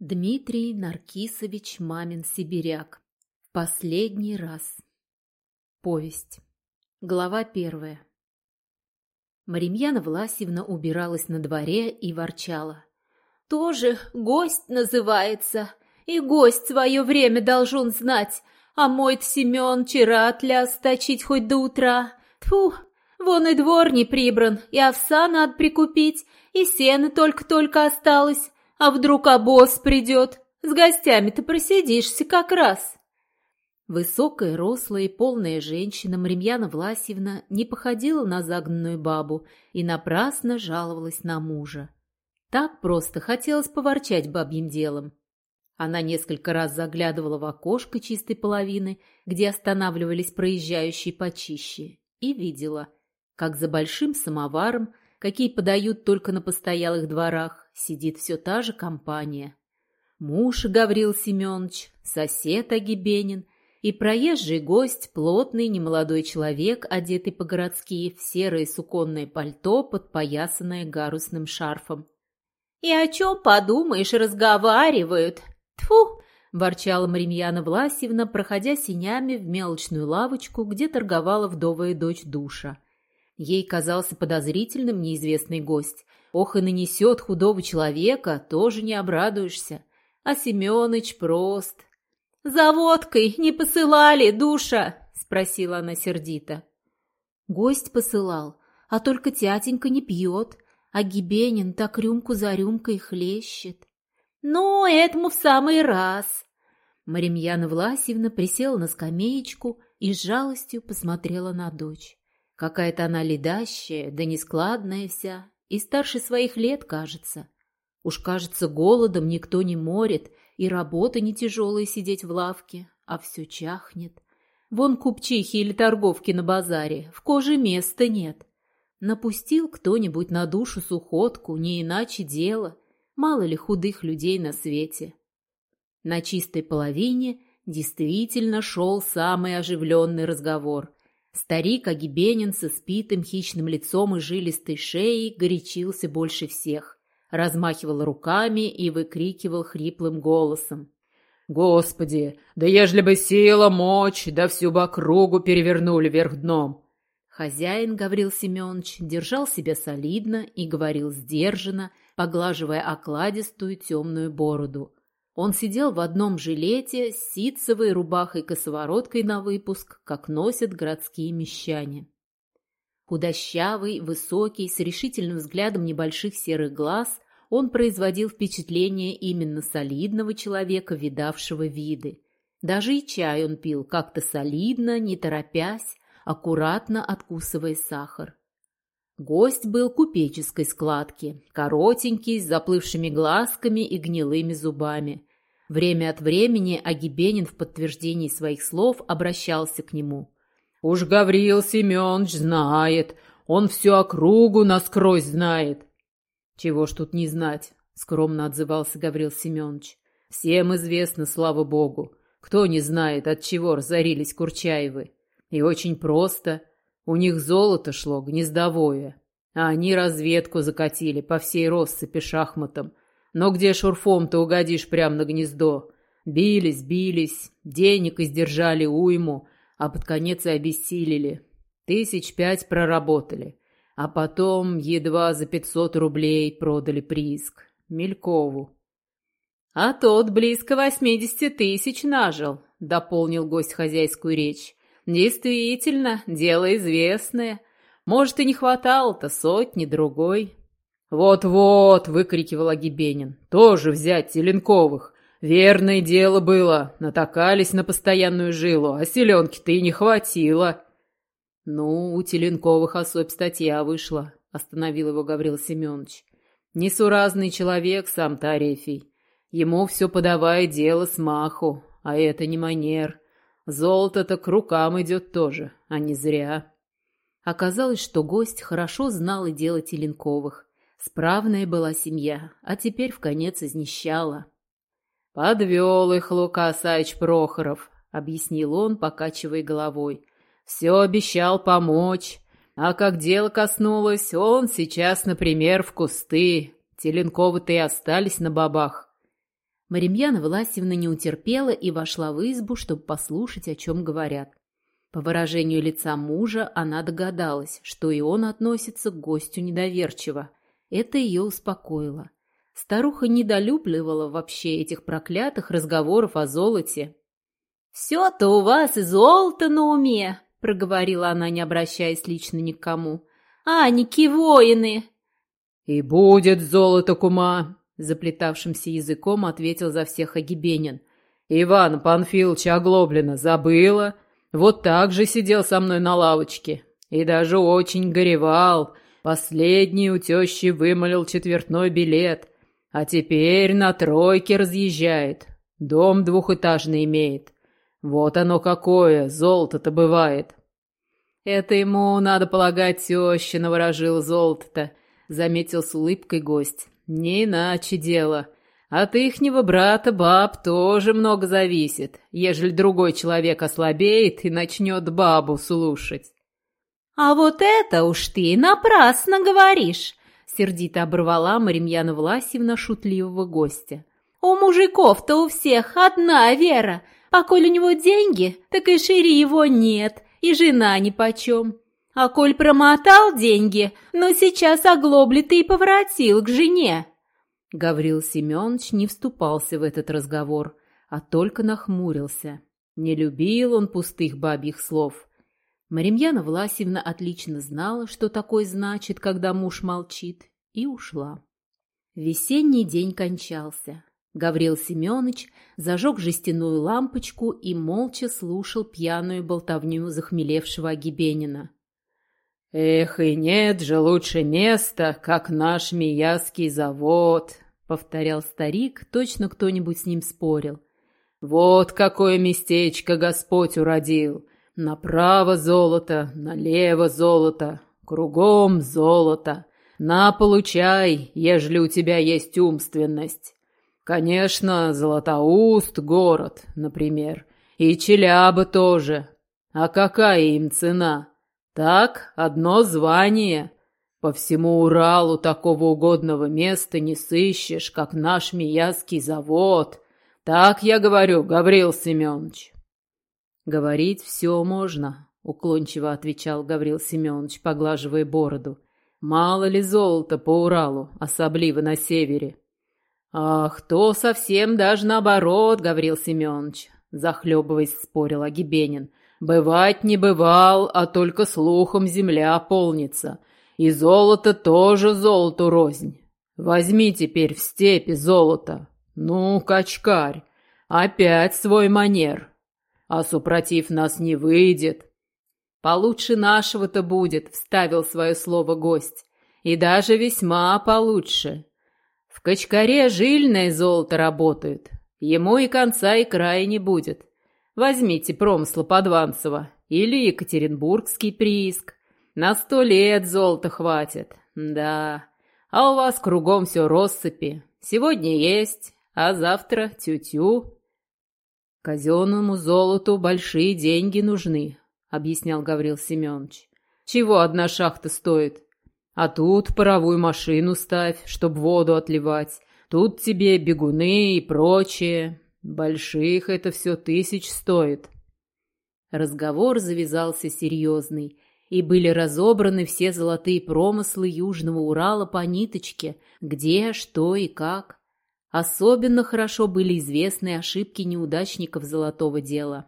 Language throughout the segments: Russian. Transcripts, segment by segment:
Дмитрий Наркисович Мамин-Сибиряк. Последний раз. Повесть. Глава 1. Маримьяна Власьевна убиралась на дворе и ворчала. «Тоже гость называется, и гость свое время должен знать, а мой-то Семен Чират ляз точить хоть до утра. Тьфу, вон и двор не прибран, и овса надо прикупить, и сено только-только осталось. А вдруг обоз придет? С гостями-то просидишься как раз». Высокая, рослая и полная женщина Маримьяна Власьевна не походила на загнанную бабу и напрасно жаловалась на мужа. Так просто хотелось поворчать бабьим делом. Она несколько раз заглядывала в окошко чистой половины, где останавливались проезжающие почище, и видела, как за большим самоваром, какие подают только на постоялых дворах, сидит все та же компания. Муж Гаврил Семенович, сосед Агибенин и проезжий гость, плотный немолодой человек, одетый по-городски в серое суконное пальто, подпоясанное гарусным шарфом. «И о чем, подумаешь, разговаривают? Тьфу!» – ворчала Маримьяна Власьевна, проходя сенями в мелочную лавочку, где торговала вдовая дочь Душа. Ей казался подозрительным неизвестный гость. Ох, и нанесет худого человека, тоже не обрадуешься. А Семёныч прост. «За водкой не посылали, Душа?» – спросила она сердито. Гость посылал, а только тятенька не пьет, а Гибенин так рюмку за рюмкой хлещет. «Ну, этому в самый раз!» Маримьяна Власьевна присела на скамеечку и с жалостью посмотрела на дочь. Какая-то она ледащая, да нескладная вся, и старше своих лет, кажется. Уж, кажется, голодом никто не морит, и работа не тяжелая сидеть в лавке, а все чахнет. Вон купчихи или торговки на базаре, в коже места нет. Напустил кто-нибудь на душу сухотку, не иначе дело, мало ли худых людей на свете. На чистой половине действительно шел самый оживленный разговор. Старик Агибенин с испитым хищным лицом и жилистой шеей горячился больше всех, размахивал руками и выкрикивал хриплым голосом. «Господи, да ежели бы сила, мочь, да всю бы округу перевернули вверх дном!» Хозяин Гаврил Семенович держал себя солидно и говорил сдержанно, поглаживая окладистую темную бороду. Он сидел в одном жилете с ситцевой рубахой-косовороткой на выпуск, как носят городские мещане. Худощавый, высокий, с решительным взглядом небольших серых глаз, он производил впечатление именно солидного человека, видавшего виды. Даже и чай он пил как-то солидно, не торопясь, аккуратно откусывая сахар. Гость был купеческой складки, коротенький, с заплывшими глазками и гнилыми зубами. Время от времени Агибенин в подтверждении своих слов обращался к нему. «Уж Гаврил Семенович знает, он всю округу насквозь знает». «Чего ж тут не знать?» — скромно отзывался Гаврил Семенович. «Всем известно, слава богу. Кто не знает, от чего разорились Курчаевы? И очень просто. У них золото шло гнездовое, а они разведку закатили по всей россыпи шахматом. Но где шурфом-то угодишь прямо на гнездо? Бились, денег издержали уйму, а под конец и обессилели. 5 проработали, а потом едва за 500 рублей продали прииск Мелькову. «А тот близко 80 000 нажил», — дополнил гость хозяйскую речь. «Действительно, дело известное. Может, и не хватало-то сотни другой». «Вот-вот», — выкрикивал Агибенин, — «тоже взять Теленковых. Верное дело было, натакались на постоянную жилу, а селенки-то и не хватило». «Ну, у Теленковых особь статья вышла», — остановил его Гаврил Семенович. «Несуразный человек сам Тарефий. Ему все подавай дело с маху, а это не манер. Золото-то к рукам идет тоже, а не зря». Оказалось, что гость хорошо знал и дело Теленковых. Справная была семья, а теперь вконец изнищала. «Подвел их Лука Саич Прохоров», — объяснил он, покачивая головой. «Все обещал помочь, а как дело коснулось, он сейчас, например, в кусты. Теленковы-то и остались на бабах». Маримьяна Власьевна не утерпела и вошла в избу, чтобы послушать, о чем говорят. По выражению лица мужа она догадалась, что и он относится к гостю недоверчиво. Это ее успокоило. Старуха недолюбливала вообще этих проклятых разговоров о золоте. «Все-то у вас и золото на уме», — проговорила она, не обращаясь лично ни к кому. «Аники воины!» «И будет золото, кума!» — заплетавшимся языком ответил за всех Агибенин. «Ивана Панфиловича Оглоблина забыла? Вот так же сидел со мной на лавочке. И даже очень горевал. Последний у тещи вымолил четвертной билет. А теперь на тройке разъезжает. Дом двухэтажный имеет. Вот оно какое, золото-то бывает». «Это ему, надо полагать, теща наворожила золото-то», — заметил с улыбкой гость. «Не иначе дело. От ихнего брата баб тоже много зависит, ежели другой человек ослабеет и начнет бабу слушать». «А вот это уж ты напрасно говоришь», — сердито оборвала Маримьяна Власьевна шутливого гостя. «У мужиков-то у всех одна вера. Поколь у него деньги, так и шире его нет, и жена нипочем. А коль промотал деньги, но сейчас оглоблитый и поворотил к жене». Гаврил Семенович не вступался в этот разговор, а только нахмурился. Не любил он пустых бабьих слов. Маримьяна Власьевна отлично знала, что такое значит, когда муж молчит, и ушла. Весенний день кончался. Гаврил Семенович зажег жестяную лампочку и молча слушал пьяную болтовню захмелевшего Агибенина. «Эх, и нет же лучше места, как наш Мияский завод», — повторял старик, точно кто-нибудь с ним спорил. «Вот какое местечко Господь уродил! Направо золото, налево золото, кругом золото. На, получай, ежели у тебя есть умственность. Конечно, Златоуст — город, например, и Челяба тоже. А какая им цена? Так, одно звание. По всему Уралу такого угодного места не сыщешь, как наш Мияский завод. Так я говорю, Гаврил Семенович». «Говорить все можно», — уклончиво отвечал Гаврил Семенович, поглаживая бороду. «Мало ли золота по Уралу, особливо на севере». «Ах, то совсем даже наоборот, Гаврил Семенович», — захлебываясь, спорил Агибенин. «Бывать не бывал, а только слухом земля полнится. И золото тоже золоту рознь. Возьми теперь в степи золото. Ну, качкарь, опять свой манер. А супротив нас не выйдет». «Получше нашего-то будет», — вставил свое слово гость. «И даже весьма получше. В Качкаре жильное золото работают. Ему и конца, и края не будет. Возьмите промысла Подванцева или Екатеринбургский прииск. На 100 лет золота хватит. Да, а у вас кругом все россыпи. Сегодня есть, а завтра тю-тю». «Казенному золоту большие деньги нужны», — объяснял Гаврил Семенович. «Чего одна шахта стоит? А тут паровую машину ставь, чтоб воду отливать. Тут тебе бегуны и прочее. Больших это все 1000 стоит». Разговор завязался серьезный, и были разобраны все золотые промыслы Южного Урала по ниточке, где, что и как. Особенно хорошо были известны ошибки неудачников золотого дела.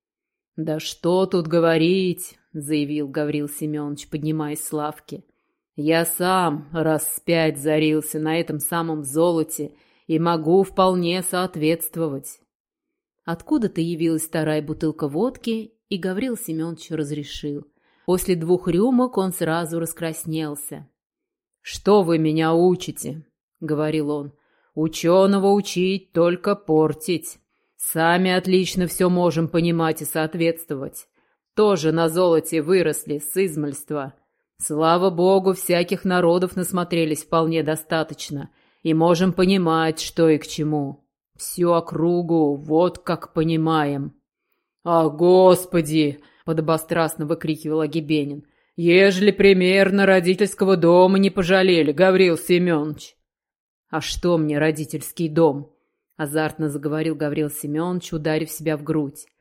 «Да что тут говорить», — заявил Гаврил Семенович, поднимаясь с лавки. «Я сам раз 5 зарился на этом самом золоте и могу вполне соответствовать». Откуда-то явилась вторая бутылка водки, и Гаврил Семенович разрешил. После 2 рюмок он сразу раскраснелся. «Что вы меня учите?» — говорил он. «Ученого учить, только портить. Сами отлично все можем понимать и соответствовать. Тоже на золоте выросли с измальства. Слава богу, всяких народов насмотрелись вполне достаточно, и можем понимать, что и к чему. Всю округу вот как понимаем». «А, Господи!» — подобострастно выкрикивал Агибенин. «Ежели примерно родительского дома не пожалели, Гаврил Семенович». «А что мне родительский дом? азартно заговорил Гаврил Семенович, ударив себя в грудь.